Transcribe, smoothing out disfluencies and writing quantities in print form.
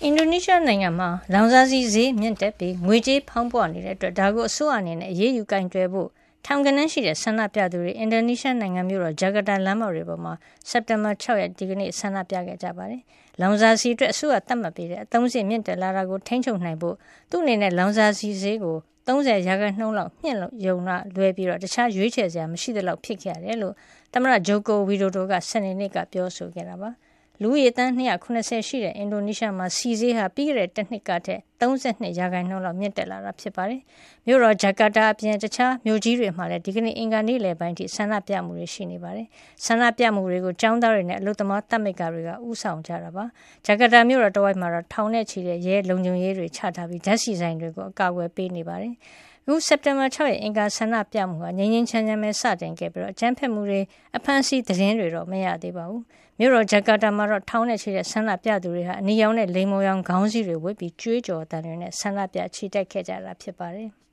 အင်ဒိုနီးရှားနိုင်ငံမှာလောင်စာဆီဈေးမြင့်တက်ပြီးငွေကြေးဖောင်းပွနေတဲ့အတွက်ဒါကိုအစိုးရအနေနဲ့အရေးယူကင်တွယ်ဖို့ထောင်ကနန်းရှိတဲ့ဆန္ဒပြသူတွေအင်ဒိုနီးရှားနိုင်ငံမြို့တော်ဂျကာတာလမ်းမတွေပေါ်မှာစက်တင်ဘာ6ရက်ဒီကနေ့ဆန္ဒပြခဲ့ကြပါတယ်။လောင်စာဆီအတွက်အစိုးရသတ်မှတ်ပေးတဲ့အသုံးစရိတ်မြင့်တက်လာတာကိုထိန်းချုပ်နိုင်ဖို့သူ့အနေနဲ့လောင်စာဆီဈေးကို30%လောက်မြင့်လို့ယုံနာလွယ်ပြီးတော့တခြားရွေးချယ်စရာမရှိသလောက်ဖြစ်ခဲ့ရတယ်လို့သမ္မတဂျိုကိုဝီဒိုဒိုကစနေနေ့ကပြောဆိုခဲ့တာပါ။လူဦးရေသန်း290ရှိတဲ့အင်ဒိုနီးရှားမှာစီဈေးဟာပြီးခဲ့တဲ့တစ်နှစ်ကထက်32%လောက်မြင့်တက်လာတာဖြစ်ပါတယ်။မြို့တော်ဂျကာတာအပြင်တခြားမြို့ကြီးတွေမှာလည်းဒီကနေ့အင်္ဂါနေ့လယ်ပိုင်းထိဆန္ဒပြမှုတွေရှိနေပါတယ်။ဆန္ဒပြမှုတွေကိုကျောင်းသားတွေနဲ့အလုပ်သမားတပ်မိကတွေကဥဆောင်ကြတာပါ။ဂျကာတာမြို့တော်တဝိုက်မှာတော့ထောင်နဲ့ချီတဲ့ရဲလုံခြုံရေးတွေချထားပြီးဓာတ်ဆီဆိုင်တွေကိုအကာအကွယ်ပေးနေပါတယ်။အခုစက်တင်ဘာ6ရက်အင်္ဂါဆန္ဒပြမှုဟာငြိမ်းငြိမ်းချမ်းချမ်းပဲစတင်ခဲ့ပြီးတော့အကြမ်းဖက်မှုတွေအဖမ်းဆီးသတင်းတွေတော့မရသေးပါဘူး။မြို့တော်ဂျကာတာမှာတော့ထောင်နဲ့ချီတဲ့ဆန္ဒပြသူတွေဟာအနီရောင်နဲ့လိမ်မော်ရောင်ခေါင်းစည်းတွေဝတ်ပြီးကြွေးကြော်တမ်းတွေနဲ့ဆန္ဒပြချီတက်ခဲ့ကြတာဖြစ်ပါတယ်။